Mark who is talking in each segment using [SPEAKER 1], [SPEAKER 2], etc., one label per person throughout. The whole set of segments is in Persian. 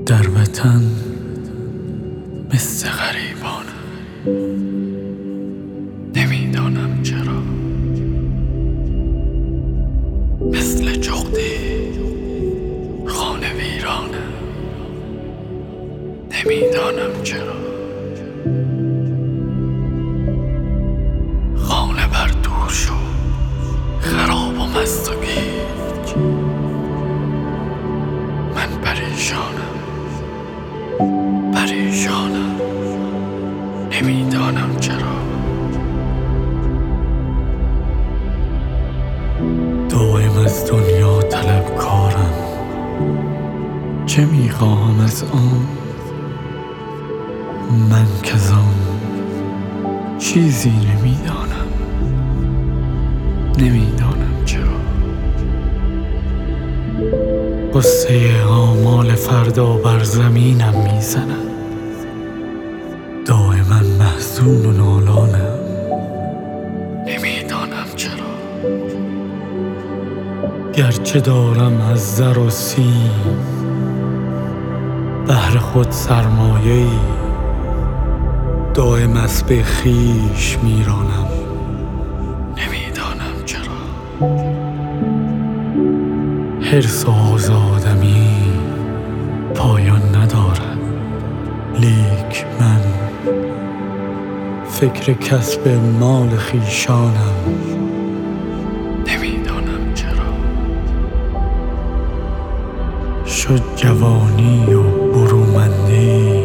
[SPEAKER 1] در وطن مثل غریبانم، نمیدانم چرا مثل جغدی خانه ویرانم، نمیدانم چرا خانه بر دوش و خراب و مست و گیج. من پریشانم، نمیدانم چرا. دائم از دنیا طلبکارم، چه میخواهم از آن؟ من کزان چیزی نمیدانم چرا. قصه آمال فردا بر زمینم میزند، دائما محزون و نالانم، نمیدانم چرا. گرچه دارم از زر و سیم بهر خود سرمایه‌ای، دائم اسب خویش میرانم، نمیدانم چرا. حرص آزادمی پایان ندارد، لیک من فکر کسب مال خویشانم، نمیدانم چرا. شد جوانی و برومندی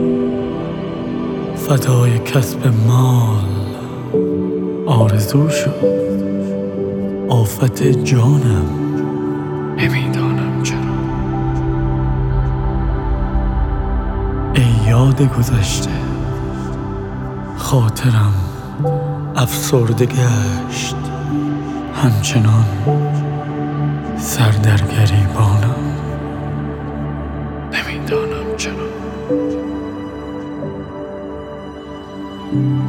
[SPEAKER 1] فدای کسب مال، آرزو شد آفت جانم، نمیدانم چرا. ای یاد گذشته، خاطرم افسرده گشت، همچنان سر در گریبانم، نمیدانم چرا.